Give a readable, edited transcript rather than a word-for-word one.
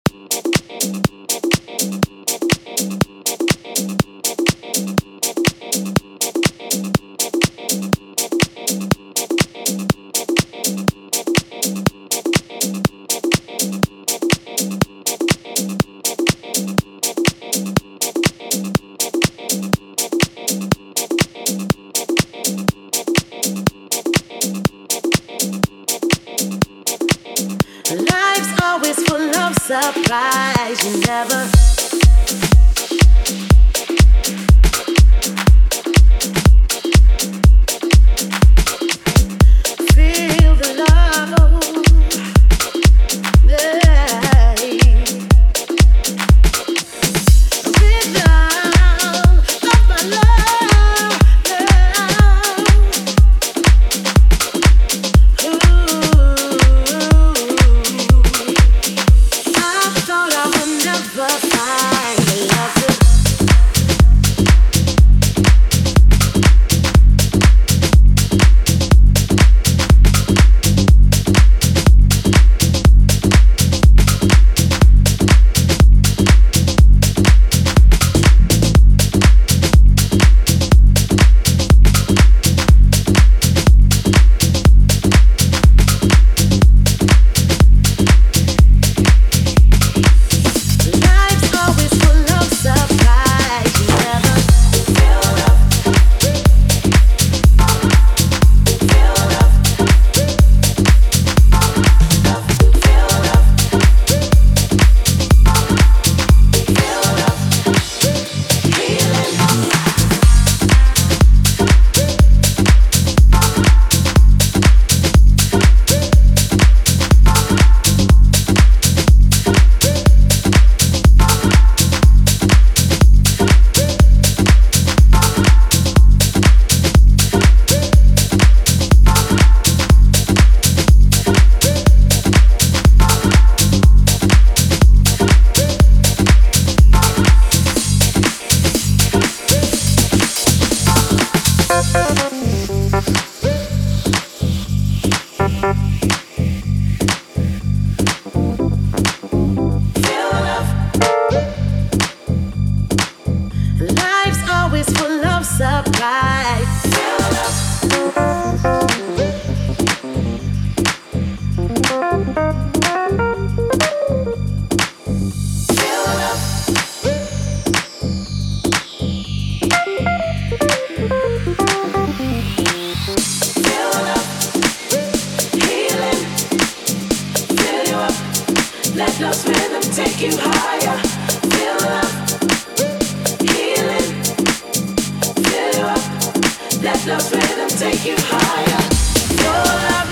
Life's always full of surprise. You never feel the love. Yeah. Rhythm of my love. I thought I would never find love. Life's always full of surprise. You never Life's always full of surprise. Healing, fill you up. Let those rhythm take you higher. Fill up, healing, fill you up. Let those rhythm take you higher. Your love